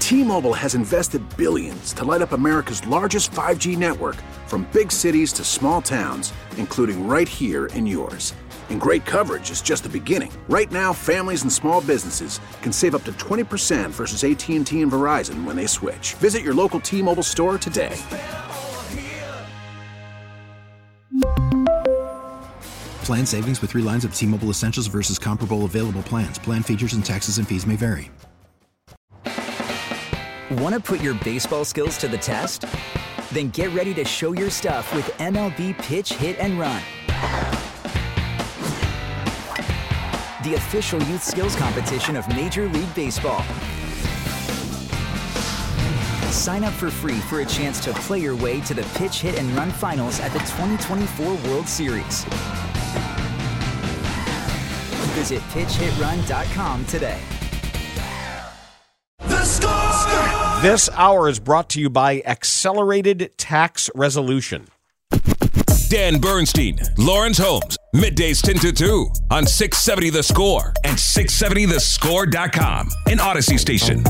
T-Mobile has invested billions to light up America's largest 5G network, from big cities to small towns, including right here in yours. And great coverage is just the beginning. Right now, families and small businesses can save up to 20% versus AT&T and Verizon when they switch. Visit your local T-Mobile store today. Plan savings with 3 lines of T-Mobile Essentials versus comparable available plans. Plan features and taxes and fees may vary. Want to put your baseball skills to the test? Then get ready to show your stuff with MLB Pitch, Hit, and Run. The official youth skills competition of Major League Baseball. Sign up for free for a chance to play your way to the Pitch, Hit, and Run finals at the 2024 World Series. Visit pitchhitrun.com today. The Score! This hour is brought to you by Accelerated Tax Resolution. Dan Bernstein, Lawrence Holmes, middays 10 to 2 on 670 The Score and 670thescore.com, an Odyssey station.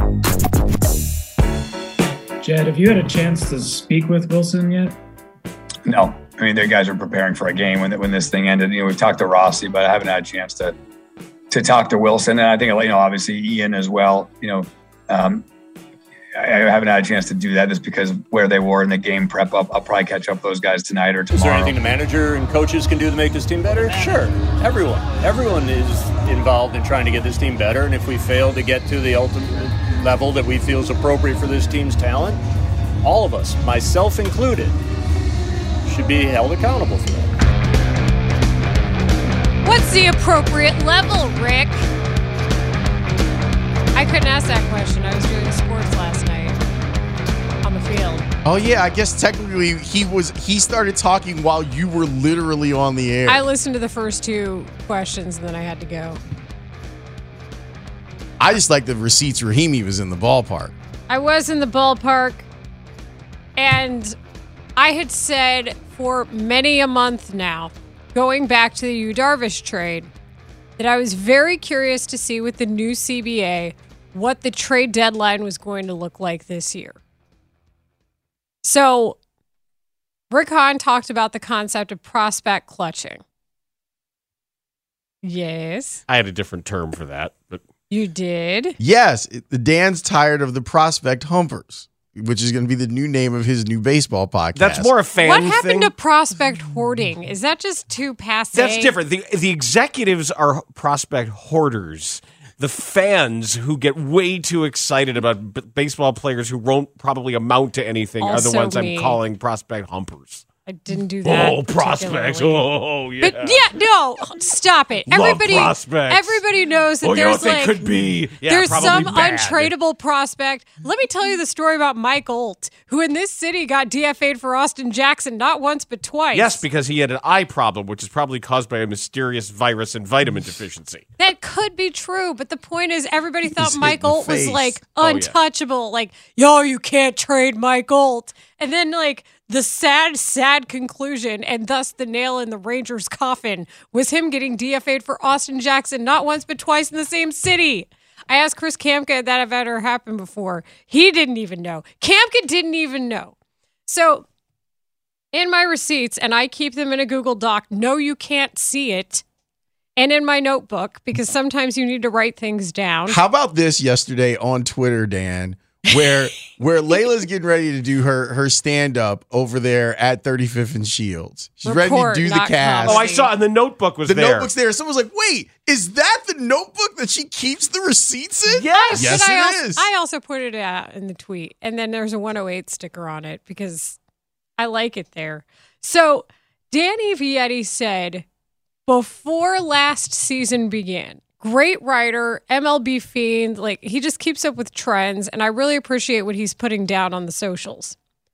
Jed, have you had a chance to speak with Wilson yet? No. I mean, their guys are preparing for a game when this thing ended. We've talked to Rossi, but I haven't had a chance to talk to Wilson. And I think, obviously Ian as well. I haven't had a chance to do that just because of where they were in the game prep up. I'll probably catch up with those guys tonight or tomorrow. Is there anything the manager and coaches can do to make this team better? Sure. Everyone is involved in trying to get this team better. And if we fail to get to the ultimate level that we feel is appropriate for this team's talent, all of us, myself included, should be held accountable for that. What's the appropriate level, Rick? I couldn't ask that question. I was doing sports last night on the field. Oh, yeah. I guess technically he started talking while you were literally on the air. I listened to the first 2 questions and then I had to go. I just like the receipts Rahimi was in the ballpark. I was in the ballpark, and I had said for many a month now, going back to the Yu Darvish trade, that I was very curious to see with the new CBA what the trade deadline was going to look like this year. So Rick Hahn talked about the concept of prospect clutching. Yes. I had a different term for that, but you did? Yes. Dan's tired of the prospect humpers, which is going to be the new name of his new baseball podcast. That's more a fan What thing. happened to prospect hoarding? Is that just too passé? That's different. The executives are prospect hoarders. The fans who get way too excited about baseball players who won't probably amount to anything Also are the ones me. I'm calling prospect humpers. I didn't do that. Oh, prospects. Oh, yeah. But no, stop it. Love prospects. Everybody knows that You know there's what they could be? Yeah, there's probably some bad. untradeable prospect. Let me tell you the story about Mike Olt, who in this city got DFA'd for Austin Jackson not once but twice. Yes, because he had an eye problem, which is probably caused by a mysterious virus and vitamin deficiency. That could be true, but the point is everybody thought He's hit Mike in the Olt was face. like Oh, yeah. untouchable. Like, you can't trade Mike Olt. And then the sad conclusion, and thus the nail in the Rangers' coffin, was him getting DFA'd for Austin Jackson not once but twice in the same city. I asked Chris Kamka if that ever happened before. He didn't even know. Kamka didn't even know. So in my receipts, and I keep them in a Google Doc, no, you can't see it, and in my notebook, because sometimes you need to write things down. How about this yesterday on Twitter, Dan, where Layla's getting ready to do her stand-up over there at 35th and Shields. She's ready to do the cast. Oh, I saw, and the notebook was the there. notebook's there. Someone was like, wait, is that the notebook that she keeps the receipts in? Yes. Yes, it is. I also put it out in the tweet, and then there's a 108 sticker on it because I like it there. So Danny Vietti said, before last season began, great writer, MLB fiend, he just keeps up with trends, and I really appreciate what he's putting down on the socials.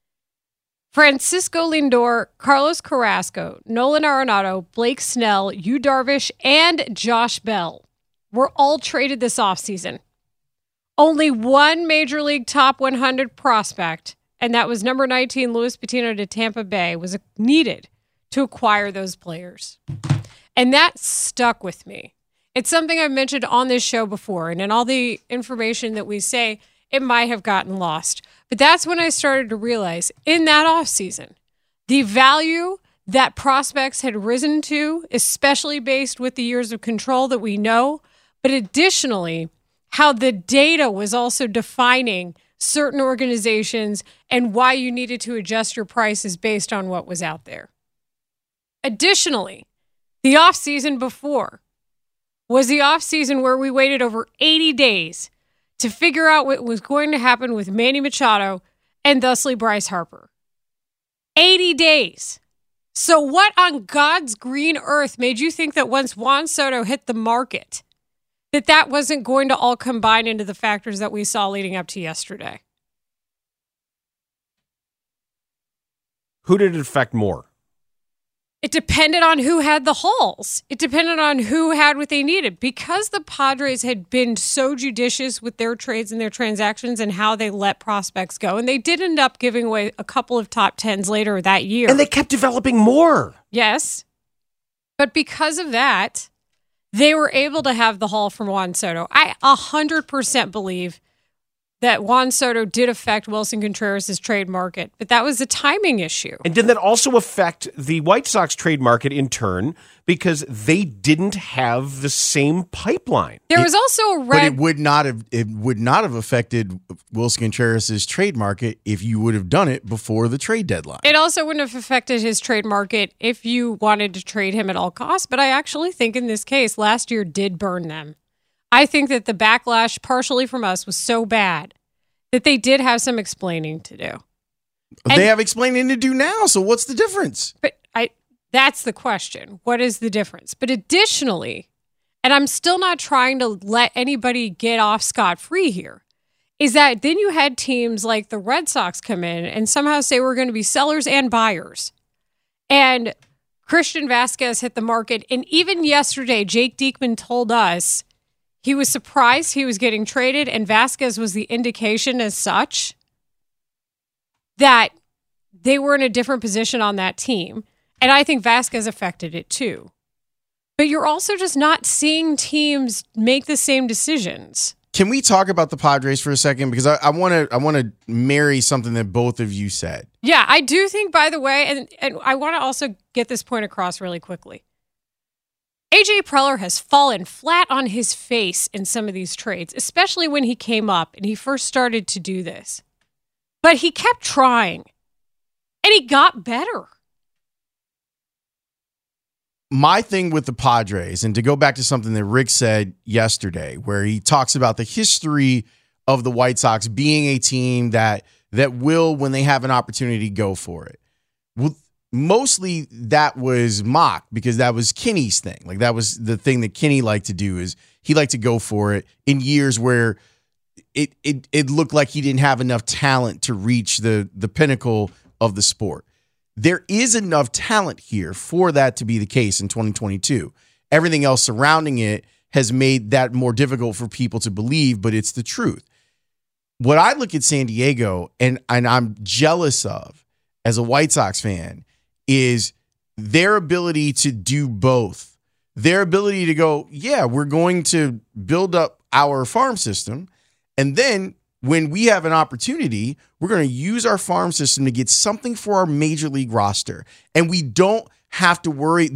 Francisco Lindor, Carlos Carrasco, Nolan Arenado, Blake Snell, Yu Darvish, and Josh Bell were all traded this offseason. Only one Major League Top 100 prospect, and that was number 19, Luis Patino to Tampa Bay, was needed to acquire those players. And that stuck with me. It's something I've mentioned on this show before, and in all the information that we say, it might have gotten lost. But that's when I started to realize in that offseason, the value that prospects had risen to, especially based with the years of control that we know, but additionally, how the data was also defining certain organizations and why you needed to adjust your prices based on what was out there. Additionally, the offseason before was the offseason where we waited over 80 days to figure out what was going to happen with Manny Machado and thusly Bryce Harper. 80 days. So what on God's green earth made you think that once Juan Soto hit the market, that wasn't going to all combine into the factors that we saw leading up to yesterday? Who did it affect more? It depended on who had the hauls. It depended on who had what they needed. Because the Padres had been so judicious with their trades and their transactions and how they let prospects go. And they did end up giving away a couple of top 10s later that year. And they kept developing more. Yes. But because of that, they were able to have the haul from Juan Soto. I 100% believe that Juan Soto did affect Wilson Contreras' trade market, but that was a timing issue. And did that also affect the White Sox trade market in turn because they didn't have the same pipeline? There was also a but it would not have affected Wilson Contreras' trade market if you would have done it before the trade deadline. It also wouldn't have affected his trade market if you wanted to trade him at all costs, but I actually think in this case, last year did burn them. I think that the backlash, partially from us, was so bad that they did have some explaining to do. They have explaining to do now, so what's the difference? But that's the question. What is the difference? But additionally, and I'm still not trying to let anybody get off scot-free here, is that then you had teams like the Red Sox come in and somehow say we're going to be sellers and buyers. And Christian Vasquez hit the market. And even yesterday, Jake Diekman told us he was surprised he was getting traded, and Vasquez was the indication as such that they were in a different position on that team. And I think Vasquez affected it too. But you're also just not seeing teams make the same decisions. Can we talk about the Padres for a second? Because I want to marry something that both of you said. Yeah, I do think, by the way, and I want to also get this point across really quickly. AJ Preller has fallen flat on his face in some of these trades, especially when he came up and he first started to do this. But he kept trying, and he got better. My thing with the Padres, and to go back to something that Rick said yesterday, where he talks about the history of the White Sox being a team that will, when they have an opportunity, go for it. Well, mostly that was mocked because that was Kenny's thing. Like that was the thing that Kenny liked to do, is he liked to go for it in years where it looked like he didn't have enough talent to reach the pinnacle of the sport. There is enough talent here for that to be the case in 2022. Everything else surrounding it has made that more difficult for people to believe, but it's the truth. What I look at San Diego and I'm jealous of as a White Sox fan is their ability to do both. Their ability to go, yeah, we're going to build up our farm system, and then when we have an opportunity, we're going to use our farm system to get something for our major league roster. And we don't have to worry.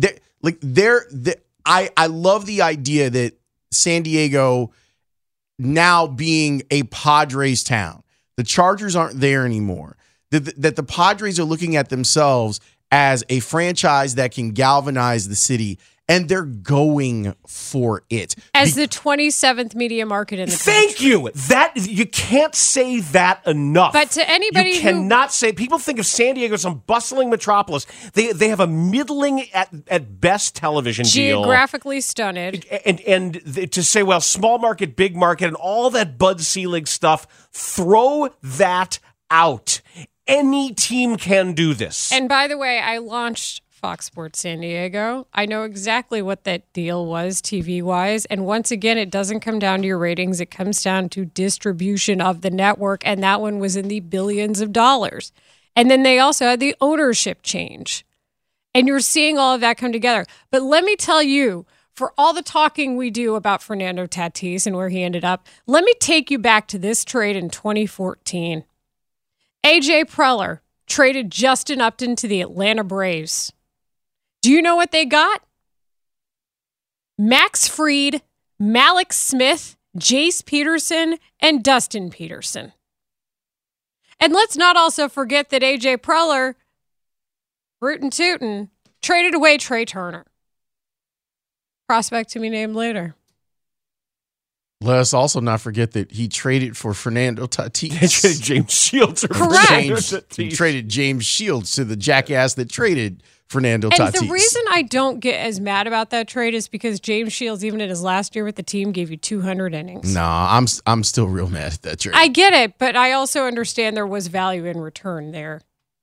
I love the idea that San Diego now being a Padres town, the Chargers aren't there anymore, that the Padres are looking at themselves as a franchise that can galvanize the city, and they're going for it. As the 27th media market in the country. Thank you. That you can't say that enough. But to anybody you cannot say, people think of San Diego as some bustling metropolis. They have a middling at best television deal. Geographically stunted. And to say, well, small market, big market, and all that Bud Selig stuff, throw that out. Any team can do this. And by the way, I launched Fox Sports San Diego. I know exactly what that deal was TV-wise. And once again, it doesn't come down to your ratings. It comes down to distribution of the network. And that one was in the billions of dollars. And then they also had the ownership change. And you're seeing all of that come together. But let me tell you, for all the talking we do about Fernando Tatis and where he ended up, let me take you back to this trade in 2014. AJ Preller traded Justin Upton to the Atlanta Braves. Do you know what they got? Max Fried, Malik Smith, Jace Peterson, and Dustin Peterson. And let's not also forget that AJ Preller, rootin' tootin', traded away Trey Turner. Prospect to be named later. Let us also not forget that he traded for Fernando Tatis. He traded James Shields. Correct. He traded James Shields to the jackass that traded Fernando Tatis. And the reason I don't get as mad about that trade is because James Shields, even in his last year with the team, gave you 200 innings. Nah, I'm still real mad at that trade. I get it, but I also understand there was value in return there.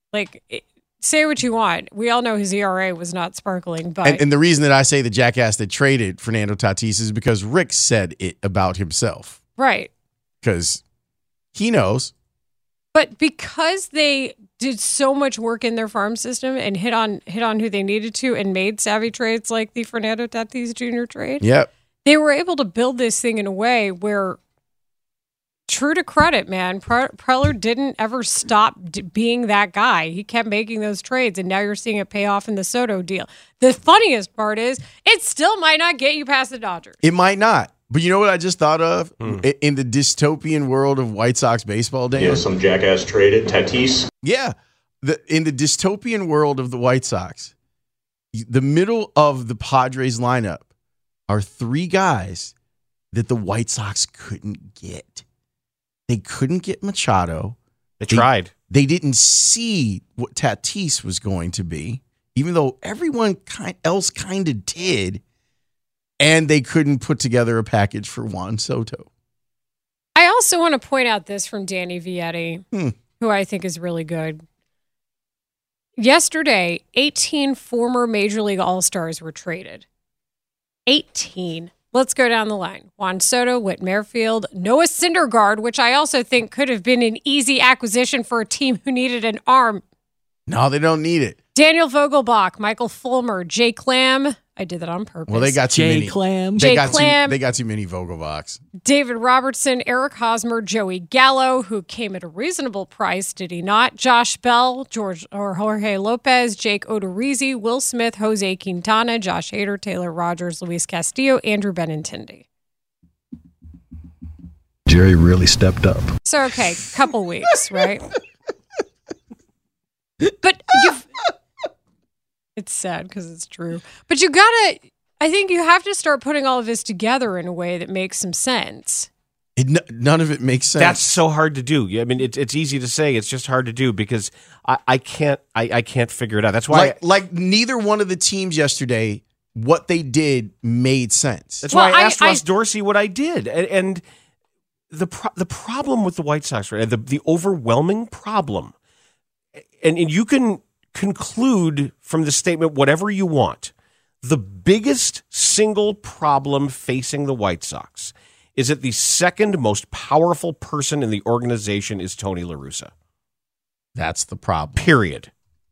Say what you want. We all know his ERA was not sparkling, but and the reason that I say the jackass that traded Fernando Tatis is because Rick said it about himself. Right. Because he knows. But because they did so much work in their farm system and hit on who they needed to and made savvy trades like the Fernando Tatis Jr. trade, yep, they were able to build this thing in a way where, true to credit, man, Preller didn't ever stop being that guy. He kept making those trades, and now you're seeing it pay off in the Soto deal. The funniest part is it still might not get you past the Dodgers. It might not. But you know what I just thought of? In the dystopian world of White Sox baseball days? Yeah, some jackass traded Tatis. Yeah. In the dystopian world of the White Sox, the middle of the Padres lineup are three guys that the White Sox couldn't get. They couldn't get Machado. They tried. They didn't see what Tatis was going to be, even though everyone else kind of did. And they couldn't put together a package for Juan Soto. I also want to point out this from Danny Vietti, who I think is really good. Yesterday, 18 former Major League All-Stars were traded. 18. Let's go down the line. Juan Soto, Whit Merrifield, Noah Syndergaard, which I also think could have been an easy acquisition for a team who needed an arm. No, they don't need it. Daniel Vogelbach, Michael Fulmer, Jay Clam. I did that on purpose. Well, they got too many. Clam. They got too many Vogelbachs. David Robertson, Eric Hosmer, Joey Gallo, who came at a reasonable price, did he not? Josh Bell, Jorge Lopez, Jake Odorizzi, Will Smith, Jose Quintana, Josh Hader, Taylor Rogers, Luis Castillo, Andrew Benintendi. Jerry really stepped up. So, okay, couple weeks, right? But it's sad because it's true. But I think you have to start putting all of this together in a way that makes some sense. None of it makes sense. That's so hard to do. I mean, it's easy to say. It's just hard to do because I can't figure it out. That's why like neither one of the teams yesterday, what they did made sense. That's why I asked Ross Dorsey what I did. And the problem with the White Sox, right? The overwhelming problem, and you can conclude from the statement whatever you want. The biggest single problem facing the White Sox is that the second most powerful person in the organization is Tony La Russa. That's the problem. Period.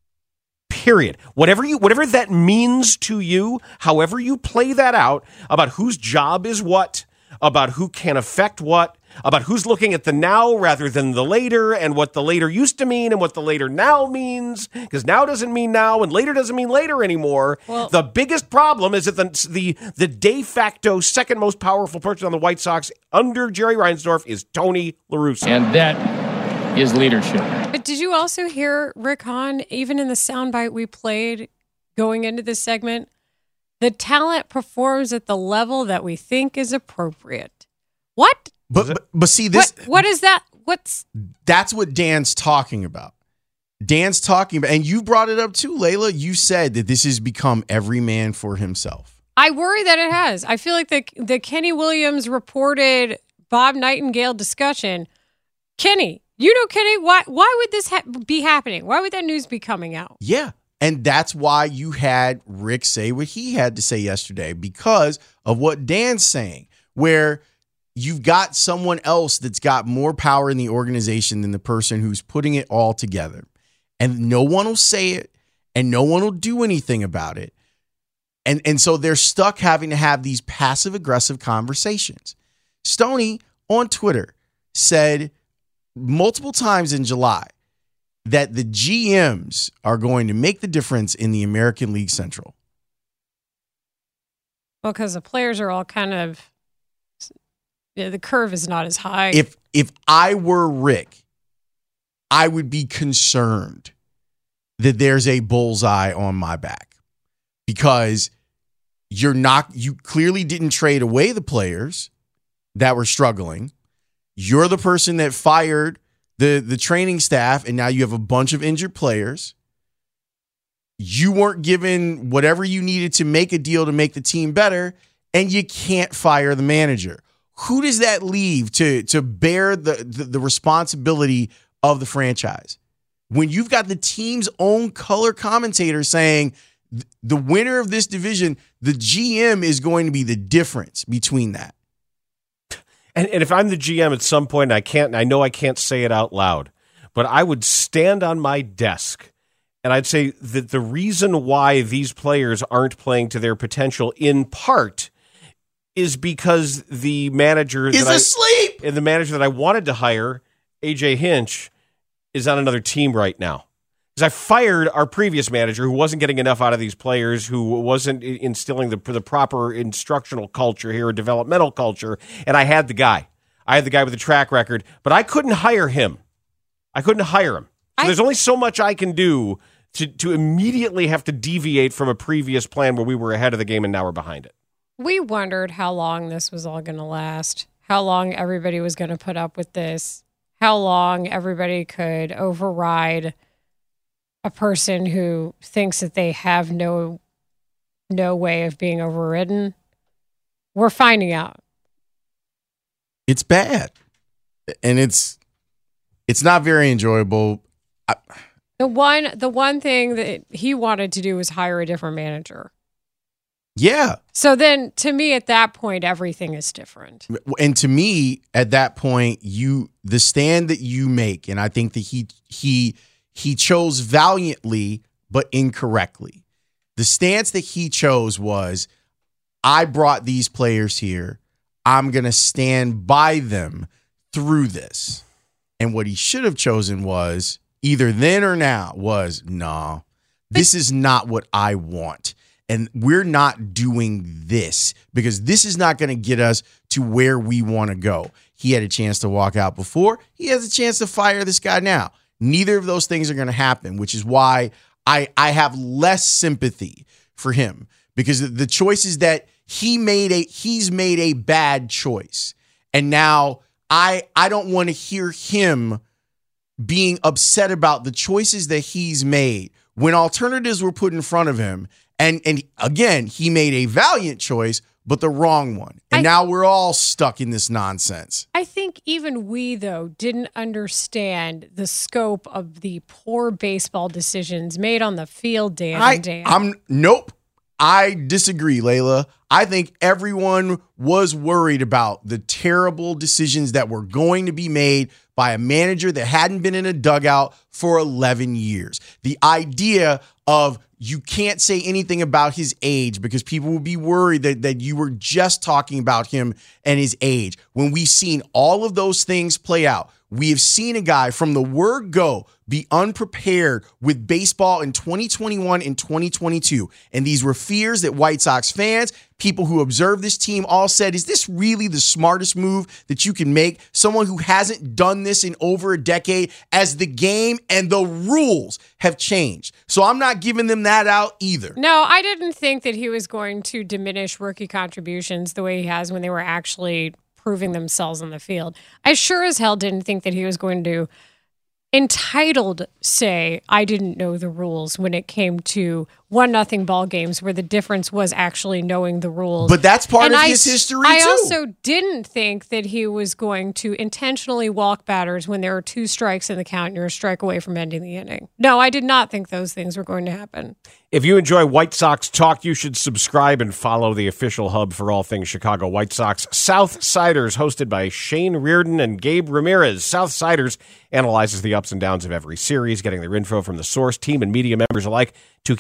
Whatever that means to you, however you play that out about whose job is what, about who can affect what, about who's looking at the now rather than the later, and what the later used to mean and what the later now means, because now doesn't mean now and later doesn't mean later anymore. Well, the biggest problem is that the de facto second most powerful person on the White Sox under Jerry Reinsdorf is Tony La Russa. And that is leadership. But did you also hear Rick Hahn, even in the soundbite we played going into this segment, the talent performs at the level that we think is appropriate. What? But see this. What is that? That's what Dan's talking about. Dan's talking about, and you brought it up too, Layla. You said that this has become every man for himself. I worry that it has. I feel like the Kenny Williams reported Bob Nightingale discussion. Kenny, why would this be happening? Why would that news be coming out? Yeah. And that's why you had Rick say what he had to say yesterday, because of what Dan's saying, where you've got someone else that's got more power in the organization than the person who's putting it all together. And no one will say it, and no one will do anything about it. And so they're stuck having to have these passive-aggressive conversations. Stoney on Twitter said multiple times in July that the GMs are going to make the difference in the American League Central. Well, because the players are all kind of, the curve is not as high. If I were Rick, I would be concerned that there's a bullseye on my back, because you clearly didn't trade away the players that were struggling. You're the person that fired the training staff, and now you have a bunch of injured players. You weren't given whatever you needed to make a deal to make the team better, and you can't fire the manager. Who does that leave to bear the responsibility of the franchise? When you've got the team's own color commentator saying the winner of this division, the GM is going to be the difference between that. And if I'm the GM at some point, I know I can't say it out loud, but I would stand on my desk and I'd say that the reason why these players aren't playing to their potential in part is because the manager is asleep. And the manager that I wanted to hire, AJ Hinch, is on another team right now. Because I fired our previous manager who wasn't getting enough out of these players, who wasn't instilling the proper instructional culture here, or developmental culture, and I had the guy. I had the guy with the track record, but I couldn't hire him. So there's only so much I can do to immediately have to deviate from a previous plan where we were ahead of the game and now we're behind it. We wondered how long this was all going to last, how long everybody was going to put up with this, how long everybody could override a person who thinks that they have no way of being overridden. We're finding out. It's bad. And it's not very enjoyable. The one thing that he wanted to do was hire a different manager. Yeah. So then, to me, at that point, everything is different. And to me, at that point, the stand that you make, and I think that he chose valiantly but incorrectly. The stance that he chose was, I brought these players here. I'm going to stand by them through this. And what he should have chosen was, either then or now, was, nah, this is not what I want. And we're not doing this because this is not going to get us to where we want to go. He had a chance to walk out before. He has a chance to fire this guy now. Neither of those things are going to happen, which is why I have less sympathy for him, because the choices that he's made a bad choice. And now I don't want to hear him being upset about the choices that he's made when alternatives were put in front of him. And again, he made a valiant choice, but the wrong one. And now we're all stuck in this nonsense. I think even we, though, didn't understand the scope of the poor baseball decisions made on the field, Dan. Nope. I disagree, Layla. I think everyone was worried about the terrible decisions that were going to be made by a manager that hadn't been in a dugout for 11 years. The idea of you can't say anything about his age because people will be worried that you were just talking about him and his age. When we've seen all of those things play out, we have seen a guy from the word go be unprepared with baseball in 2021 and 2022. And these were fears that White Sox fans, people who observe this team, all said, is this really the smartest move that you can make? Someone who hasn't done this in over a decade, as the game and the rules have changed. So I'm not giving them that out either. No, I didn't think that he was going to diminish rookie contributions the way he has when they were actually proving themselves on the field. I sure as hell didn't think that he was going to entitled say, I didn't know the rules when it came to 1-0 ball games where the difference was actually knowing the rules. But that's part of his history, I too. also didn't think that he was going to intentionally walk batters when there are 2 strikes in the count and you're a strike away from ending the inning. No, I did not think those things were going to happen. If you enjoy White Sox talk, you should subscribe and follow the official hub for all things Chicago White Sox. Southsiders, hosted by Shane Reardon and Gabe Ramirez. Southsiders analyzes the ups and downs of every series, getting their info from the source, team, and media members alike to keep you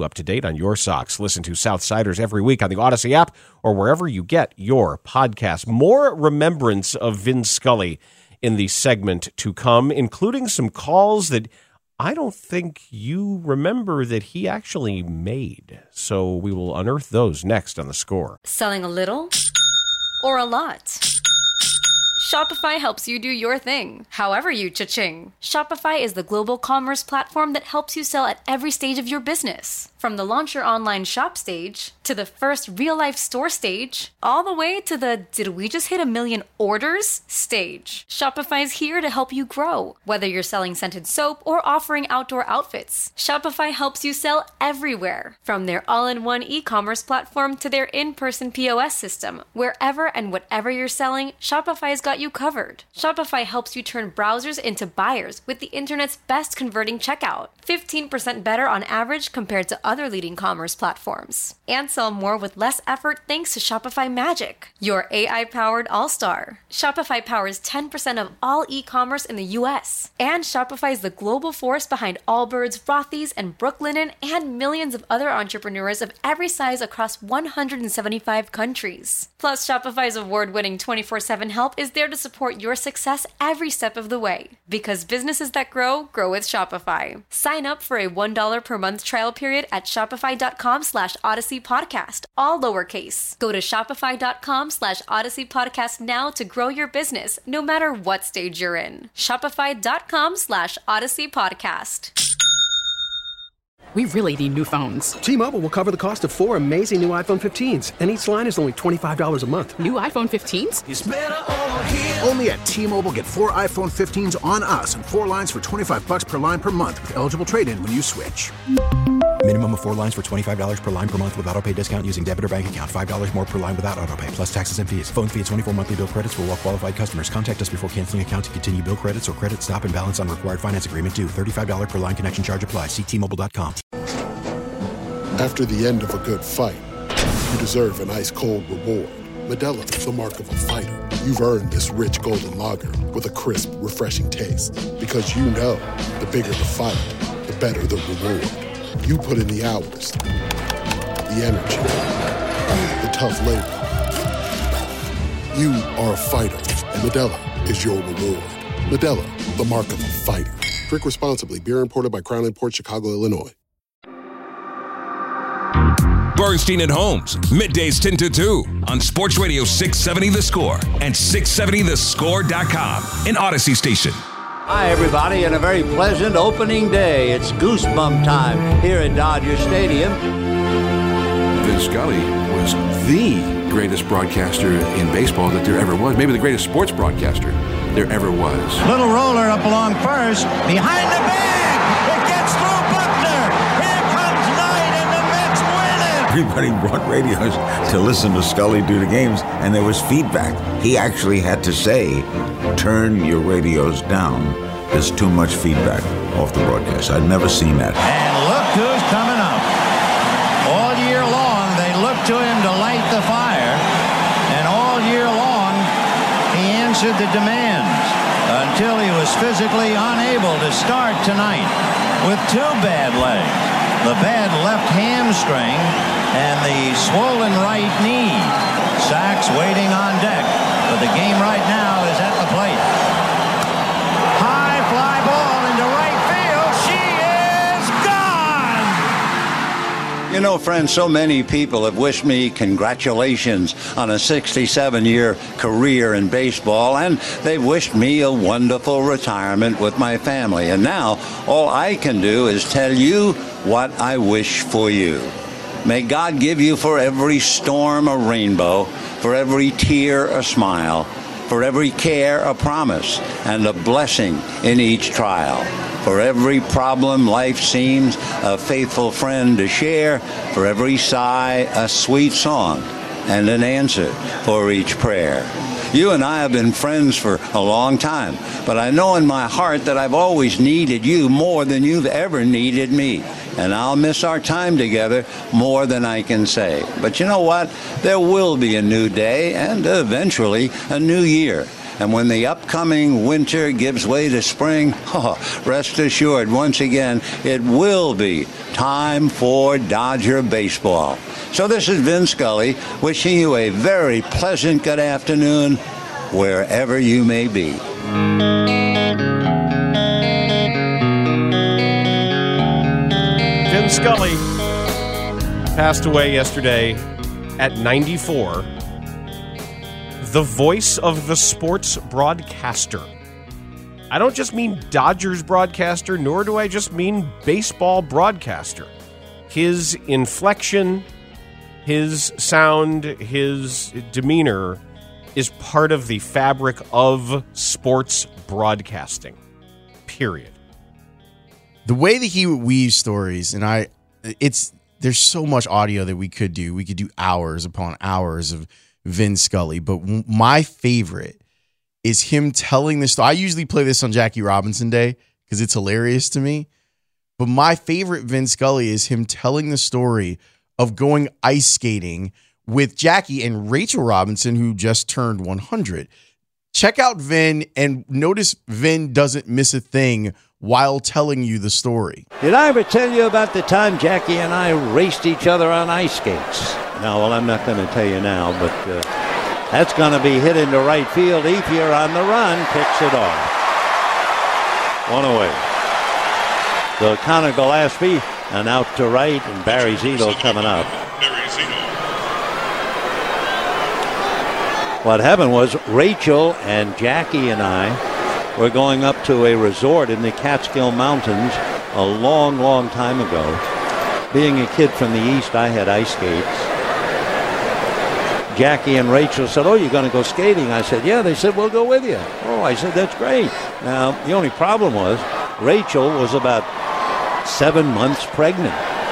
up to date on your socks. Listen to Southsiders every week on the Odyssey app or wherever you get your podcast. More remembrance of Vin Scully in the segment to come, including some calls that I don't think you remember that he actually made. So we will unearth those next on The Score. Selling a little or a lot? Shopify helps you do your thing, however you cha-ching. Shopify is the global commerce platform that helps you sell at every stage of your business. From the launch your online shop stage, to the first real-life store stage, all the way to the did we just hit 1 million orders stage. Shopify's here to help you grow. Whether you're selling scented soap or offering outdoor outfits, Shopify helps you sell everywhere. From their all-in-one e-commerce platform to their in-person POS system, wherever and whatever you're selling, Shopify's got you covered. Shopify helps you turn browsers into buyers with the internet's best converting checkout. 15% better on average compared to other leading commerce platforms. And sell more with less effort thanks to Shopify Magic, your AI-powered all-star. Shopify powers 10% of all e-commerce in the U.S. And Shopify is the global force behind Allbirds, Rothy's, and Brooklinen, and millions of other entrepreneurs of every size across 175 countries. Plus, Shopify's award-winning 24/7 help is there to support your success every step of the way. Because businesses that grow, grow with Shopify. Sign up for a $1 per month trial period at shopify.com/Odyssey Podcast, all lowercase. Go to shopify.com/Odyssey Podcast now to grow your business, no matter what stage you're in. Shopify.com/Odyssey Podcast. We really need new phones. T-Mobile will cover the cost of 4 amazing new iPhone 15s, and each line is only $25 a month. New iPhone 15s? It's better over here. Only at T-Mobile, get 4 iPhone 15s on us and 4 lines for $25 per line per month with eligible trade-in when you switch. Minimum of 4 lines for $25 per line per month with autopay discount using debit or bank account. $5 more per line without autopay, plus taxes and fees. Phone fee at 24 monthly bill credits for well-qualified customers. Contact us before canceling account to continue bill credits or credit stop and balance on required finance agreement due. $35 per line connection charge applies. See T-Mobile.com. After the end of a good fight, you deserve an ice-cold reward. Modelo is the mark of a fighter. You've earned this rich golden lager with a crisp, refreshing taste. Because you know, the bigger the fight, the better the reward. You put in the hours, the energy, the tough labor. You are a fighter, and Modelo is your reward. Modelo, the mark of a fighter. Drink responsibly. Beer imported by Crown Imports, Chicago, Illinois. Bernstein and Holmes, middays 10 to 2 on Sports Radio 670 The Score and 670thescore.com, an Odyssey station. Hi, everybody, and a very pleasant opening day. It's goosebump time here at Dodger Stadium. Vin Scully was the greatest broadcaster in baseball that there ever was. Maybe the greatest sports broadcaster there ever was. Little roller up along first, behind the bag. It gets through Buckner. Here comes Knight, and the Mets win it. Everybody brought radios to listen to Scully do the games, and there was feedback. He actually had to say, turn your radios down. There's too much feedback off the broadcast. I'd never seen that. And look who's coming up. All year long, they look to him to light the fire. And all year long, he answered the demands until he was physically unable to start tonight with 2 bad legs. The bad left hamstring and the swollen right knee. Sachs waiting on deck, but the game right now is at the plate. High fly ball into right field. She is gone! You know, friends, so many people have wished me congratulations on a 67-year career in baseball, and they've wished me a wonderful retirement with my family. And now, all I can do is tell you what I wish for you. May God give you for every storm a rainbow, for every tear a smile, for every care a promise, and a blessing in each trial. For every problem life seems a faithful friend to share, for every sigh a sweet song, and an answer for each prayer. You and I have been friends for a long time, but I know in my heart that I've always needed you more than you've ever needed me. And I'll miss our time together more than I can say. But you know what? There will be a new day and eventually a new year. And when the upcoming winter gives way to spring, rest assured, once again, it will be time for Dodger baseball. So this is Vin Scully wishing you a very pleasant good afternoon wherever you may be. Vin Scully passed away yesterday at 94. The voice of the sports broadcaster. I don't just mean Dodgers broadcaster, nor do I just mean baseball broadcaster. His inflection, his sound, his demeanor is part of the fabric of sports broadcasting. Period. The way that he would weave stories, and there's so much audio that we could do. We could do hours upon hours of Vin Scully, but my favorite is him telling this story. I usually play this on Jackie Robinson Day because it's hilarious to me. But my favorite Vin Scully is him telling the story of going ice skating with Jackie and Rachel Robinson, who just turned 100. Check out Vin and notice Vin doesn't miss a thing while telling you the story. Did I ever tell you about the time Jackie and I raced each other on ice skates? No, well, I'm not going to tell you now, but that's going to be hit into right field. Ethier on the run, picks it off. One away. So Connor Gillespie, and out to right, and Barry Zito coming up. What happened was Rachel and Jackie and I were going up to a resort in the Catskill Mountains a long, long time ago. Being a kid from the East, I had ice skates. Jackie and Rachel said, "Oh, you're going to go skating?" I said, "Yeah." They said, "We'll go with you." Oh, I said, "That's great." Now, the only problem was Rachel was about 7 months pregnant.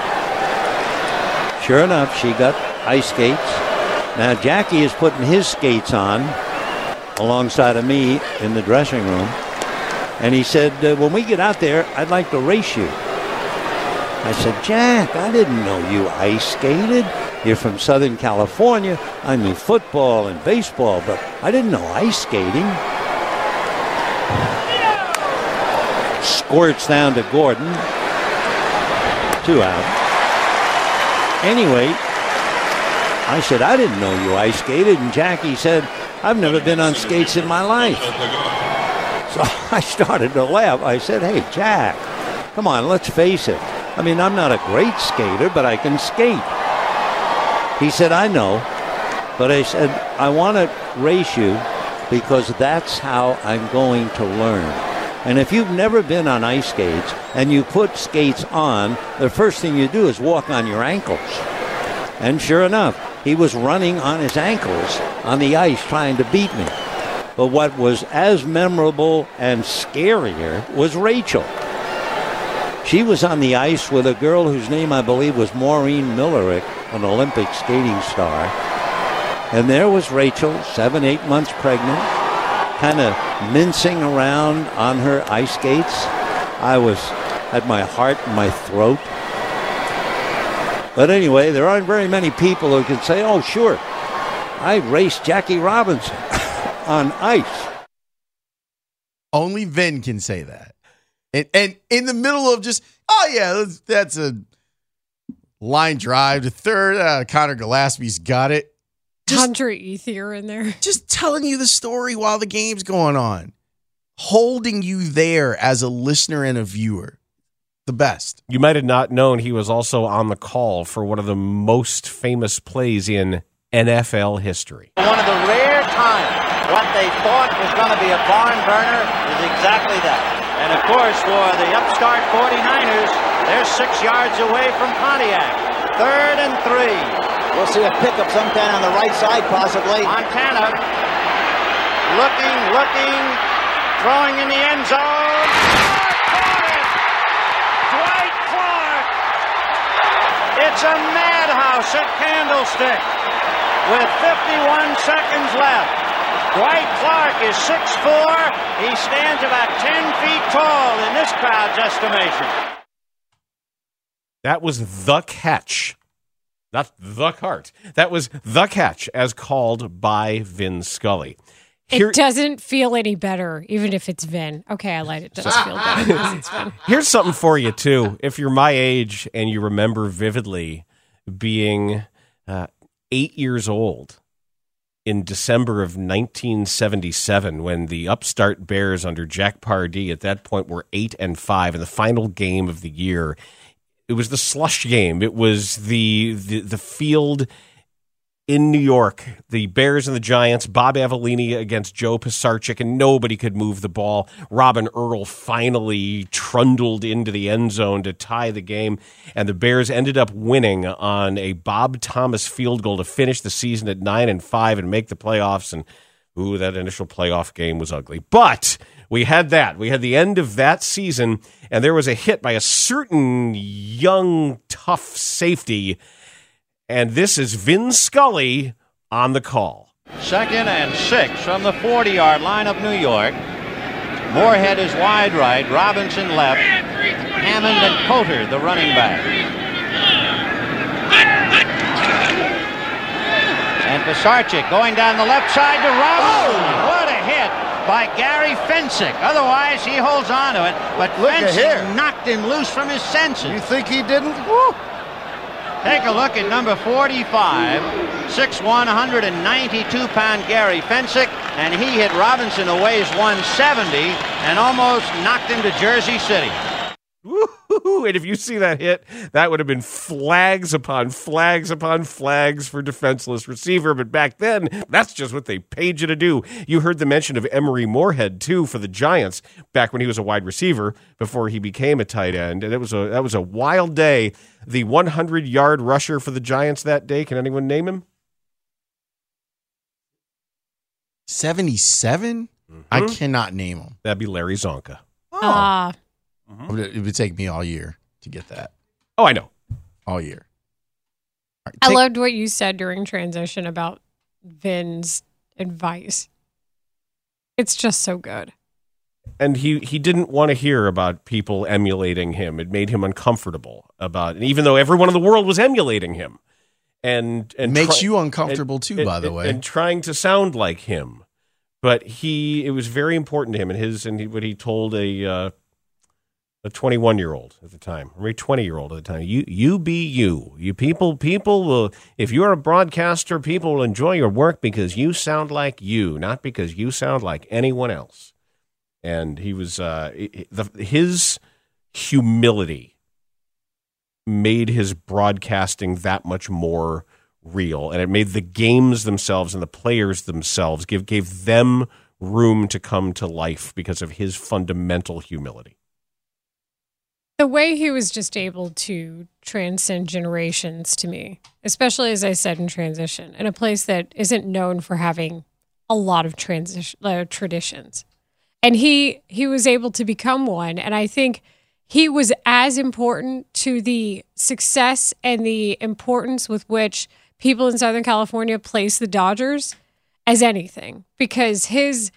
Sure enough, she got ice skates. Now, Jackie is putting his skates on alongside of me in the dressing room. And he said, "When we get out there, I'd like to race you." I said, "Jack, I didn't know you ice skated. You're from Southern California. I knew football and baseball, but I didn't know ice skating." Squirts down to Gordon. 2 out. Anyway, I said, "I didn't know you ice skated." And Jackie said, "I've never been on skates in my life." So I started to laugh. I said, "Hey, Jack, come on, let's face it. I mean, I'm not a great skater, but I can skate." He said, "I know." But I said, "I want to race you because that's how I'm going to learn. And if you've never been on ice skates and you put skates on, the first thing you do is walk on your ankles." And sure enough, he was running on his ankles on the ice trying to beat me. But what was as memorable and scarier was Rachel. She was on the ice with a girl whose name I believe was Maureen Millerick, an Olympic skating star. And there was Rachel, 7-8 months pregnant, kind of mincing around on her ice skates. I had my heart in my throat. But anyway, there aren't very many people who can say, "Oh, sure, I raced Jackie Robinson on ice." Only Vin can say that. And in the middle of just, "Oh, yeah, that's a line drive to third. Connor Gillespie's got it." Andre Ethier in there. Just telling you the story while the game's going on. Holding you there as a listener and a viewer. The best. You might have not known he was also on the call for one of the most famous plays in NFL history. One of the rare times what they thought was going to be a barn burner is exactly that. And of course, for the upstart 49ers, they're 6 yards away from Pontiac. 3rd and 3. We'll see a pickup sometime on the right side, possibly. Montana looking, throwing in the end zone. Dwight Clark! It's a madhouse at Candlestick with 51 seconds left. Dwight Clark is 6'4". He stands about 10 feet tall in this crowd's estimation. That was the catch. Not the cart. That was the catch as called by Vin Scully. It doesn't feel any better, even if it's Vin. Okay, I lied. It does feel better because it's Vin. Here's something for you, too. If you're my age and you remember vividly being 8 years old in December of 1977, when the upstart Bears under Jack Pardee at that point were 8-5 in the final game of the year. It was the slush game. It was the field in New York, the Bears and the Giants, Bob Avellini against Joe Pisarcik, and nobody could move the ball. Robin Earl finally trundled into the end zone to tie the game, and the Bears ended up winning on a Bob Thomas field goal to finish the season at 9-5 and make the playoffs. And ooh, that initial playoff game was ugly. But we had that. We had the end of that season, and there was a hit by a certain young, tough safety. And this is Vin Scully on the call. 2nd and 6 from the 40-yard line of New York. Moorhead is wide right, Robinson left, Hammond and Coulter the running back. And Pisarcik going down the left side to Robinson. What a hit by Gary Fensick. Otherwise, he holds on to it, but Fensick knocked him loose from his senses. You think he didn't? Woo. Take a look at number 45, 6'1", 192-pound Gary Fensick, and he hit Robinson, who weighs 170, and almost knocked him to Jersey City. Woo-hoo-hoo. And if you see that hit, that would have been flags upon flags upon flags for defenseless receiver. But back then, that's just what they paid you to do. You heard the mention of Emery Moorhead, too, for the Giants, back when he was a wide receiver before he became a tight end. And that was a wild day. The 100-yard rusher for the Giants that day, can anyone name him? 77? Mm-hmm. I cannot name him. That'd be Larry Zonka. Oh. It would take me all year to get that. Oh, I know. All year. Right, I loved what you said during transition about Vin's advice. It's just so good. And he didn't want to hear about people emulating him. It made him uncomfortable about it, even though everyone in the world was emulating him. And makes you uncomfortable too, by the way. And trying to sound like him. But it was very important to him, what he told a 21-year-old at the time, or a 20-year-old at the time. You be you. You people will, if you're a broadcaster, people will enjoy your work because you sound like you, not because you sound like anyone else. And he was his humility made his broadcasting that much more real, and it made the games themselves and the players themselves gave them room to come to life because of his fundamental humility. The way he was just able to transcend generations to me, especially as I said in transition, in a place that isn't known for having a lot of traditions. And he was able to become one. And I think he was as important to the success and the importance with which people in Southern California place the Dodgers as anything. Because his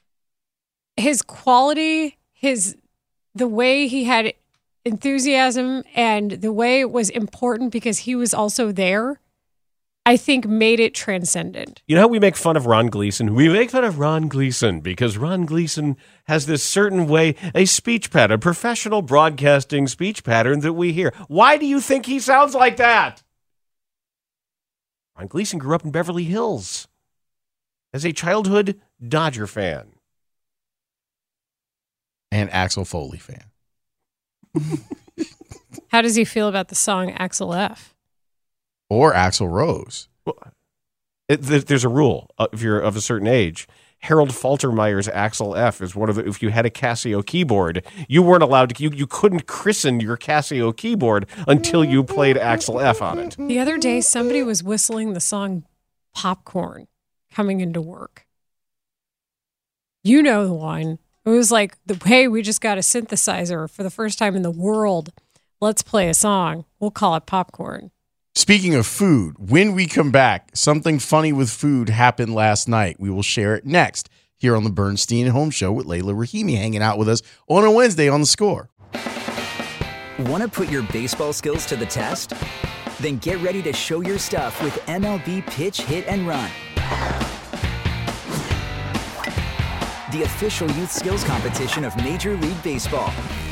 quality, the way he had enthusiasm and the way it was important because he was also there, I think made it transcendent. You know how we make fun of Ron Gleason? We make fun of Ron Gleason because Ron Gleason has this certain way, a speech pattern, a professional broadcasting speech pattern that we hear. Why do you think he sounds like that? Ron Gleason grew up in Beverly Hills as a childhood Dodger fan. And Axel Foley fan. How does he feel about the song Axel F? Or Axl Rose? Well, there's a rule. If you're of a certain age, Harold Faltermeyer's Axel F is one of the. If you had a Casio keyboard, you weren't allowed to. You couldn't christen your Casio keyboard until you played Axel F on it. The other day, somebody was whistling the song "Popcorn" coming into work. You know the one. It was like, hey, we just got a synthesizer for the first time in the world. Let's play a song. We'll call it Popcorn. Speaking of food, when we come back, something funny with food happened last night. We will share it next here on the Bernstein Home Show with Layla Rahimi hanging out with us on a Wednesday on The Score. Want to put your baseball skills to the test? Then get ready to show your stuff with MLB Pitch, Hit, and Run. the official youth skills competition of Major League Baseball.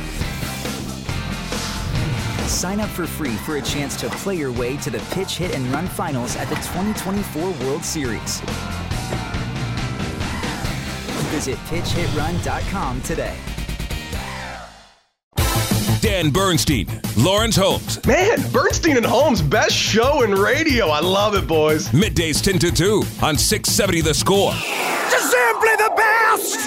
Sign up for free for a chance to play your way to the pitch, hit, and run finals at the 2024 World Series. Visit pitchhitrun.com today. Dan Bernstein, Lawrence Holmes. Man, Bernstein and Holmes, best show in radio. I love it, boys. Middays 10 to 2 on 670 The Score. Simply the best!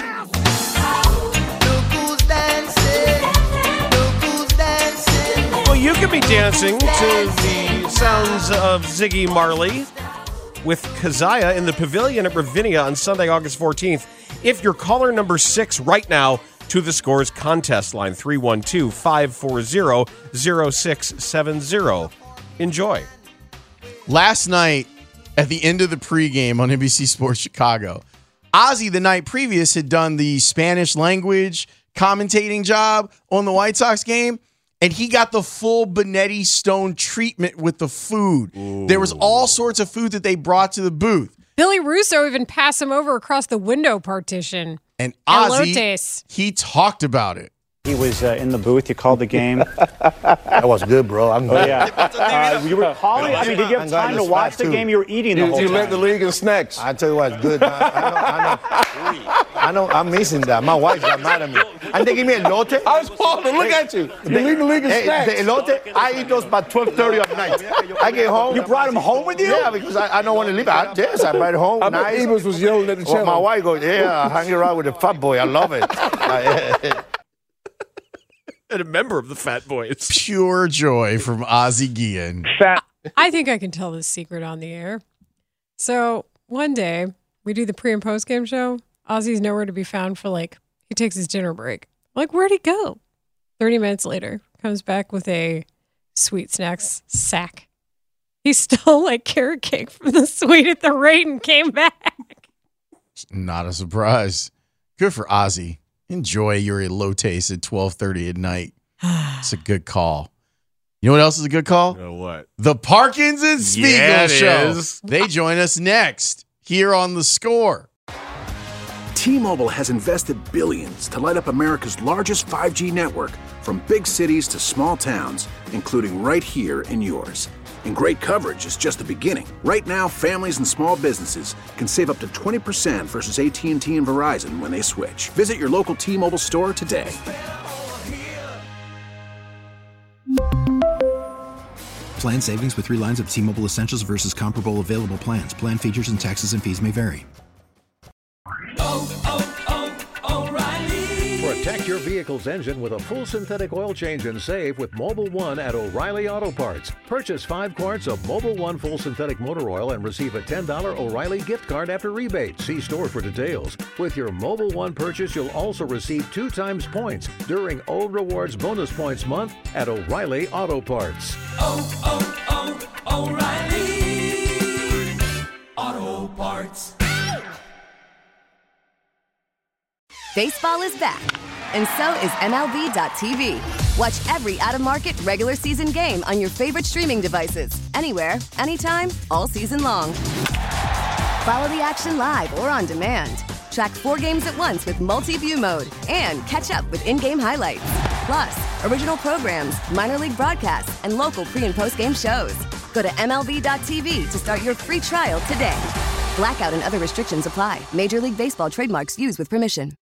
Well, you could be dancing to the sounds of Ziggy Marley with Keziah in the Pavilion at Ravinia on Sunday, August 14th. If you're caller number 6 right now to the Scores contest line, 312-540-0670. Enjoy. Last night, at the end of the pregame on NBC Sports Chicago, Ozzy the night previous had done the Spanish language commentating job on the White Sox game, and he got the full Benetti Stone treatment with the food. Ooh. There was all sorts of food that they brought to the booth. Billy Russo even passed him over across the window partition. And Ozzy, he talked about it. He was in the booth. You called the game. That was good, bro. I'm good. Yeah. You were calling. I mean, did you have time to watch the game? You were eating the whole time. You led the league in snacks. I tell you what, it's good. I know. I'm missing that. My wife got mad at me. And they give me elote. I was calling. Look at you. You lead the league in snacks. The elote, I eat those by 12:30 at night. I get home. You brought them home with you? Yeah, because I don't want to leave. Yes, I brought it home. I bet Eagles was yelling at the channel. My wife goes, yeah, hanging around with the fat boy. I love it. And a member of the Fat Boys. Pure joy from Ozzy Guillen. I think I can tell this secret on the air. So one day we do the pre and post game show. Ozzy's nowhere to be found for he takes his dinner break. I'm like, where'd he go? 30 minutes later, comes back with a sweet snacks sack. He stole carrot cake from the suite at the rate and came back. Not a surprise. Good for Ozzy. Enjoy your elotes at 12:30 at night. It's a good call. You know what else is a good call? What? The Parkins and Spiegel Show. They join us next here on The Score. T-Mobile has invested billions to light up America's largest 5G network, from big cities to small towns, including right here in yours. And great coverage is just the beginning. Right now, families and small businesses can save up to 20% versus AT&T and Verizon when they switch. Visit your local T-Mobile store today. Plan savings with 3 lines of T-Mobile Essentials versus comparable available plans. Plan features and taxes and fees may vary. Protect your vehicle's engine with a full synthetic oil change and save with Mobil 1 at O'Reilly Auto Parts. Purchase 5 quarts of Mobil 1 full synthetic motor oil and receive a $10 O'Reilly gift card after rebate. See store for details. With your Mobil 1 purchase, you'll also receive 2 times points during O Rewards Bonus Points Month at O'Reilly Auto Parts. O'Reilly Auto Parts. Baseball is back, and so is MLB.tv. Watch every out-of-market regular season game on your favorite streaming devices, anywhere, anytime, all season long. Follow the action live or on demand. Track 4 games at once with multi-view mode and catch up with in-game highlights. Plus, original programs, minor league broadcasts, and local pre- and post-game shows. Go to MLB.tv to start your free trial today. Blackout and other restrictions apply. Major League Baseball trademarks used with permission.